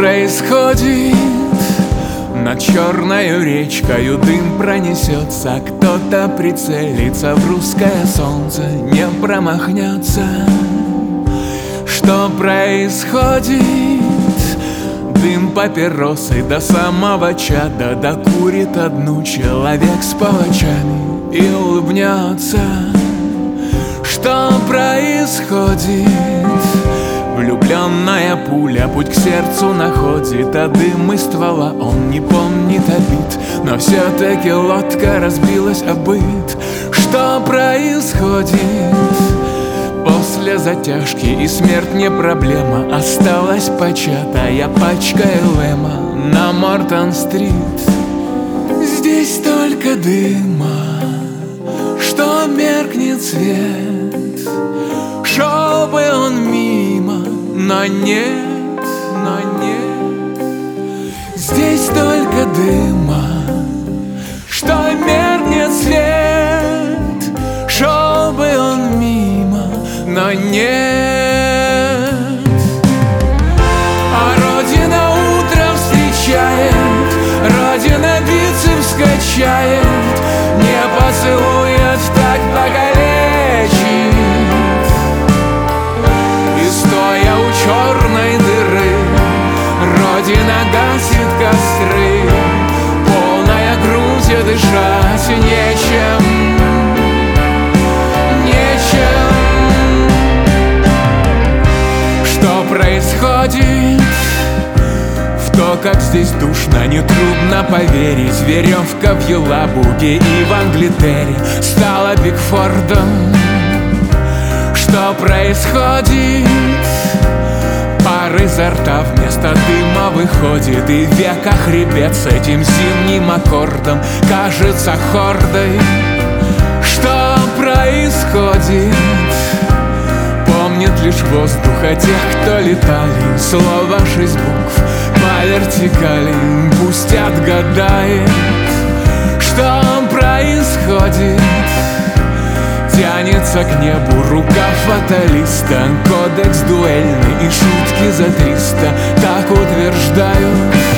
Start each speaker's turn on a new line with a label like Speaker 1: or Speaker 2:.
Speaker 1: происходит? Над черною речкою дым пронесется, кто-то прицелится в русское солнце, не промахнется. Что происходит? Дым папиросы до самого чада докурит одну человек с палачами и улыбнется. Что происходит? Влюбленная пуля путь к сердцу находит, а дым из ствола он не помнит обид, но все-таки лодка разбилась о быт. Что происходит? После затяжки и смерть не проблема, осталась початая пачка Элэма на Мортон-стрит. Здесь только дыма, что меркнет свет. Шел бы он мимо, но нет, но нет. Здесь только дыма, что меркнет свет. Шел бы он мимо, но нет. А Родина утром встречает, Родина бицепс качает, не поцелует, так покалечит. И стоя у черной дыры, Родина гасит костры, полная грудь, дышать нечем. Происходит в то, как здесь душно, нетрудно поверить. Веревка в Елабуге и в Англитере стала Бигфордом. Что происходит? Пар изо рта вместо дыма выходит, и в веках хребет с этим зимним аккордом кажется хордой. Что происходит? Помнит лишь воздух о тех, кто летали. Слово 6 букв по вертикали, пусть отгадает. Что происходит? Тянется к небу рука фаталиста, кодекс дуэльный и шутки за 300 так утверждают.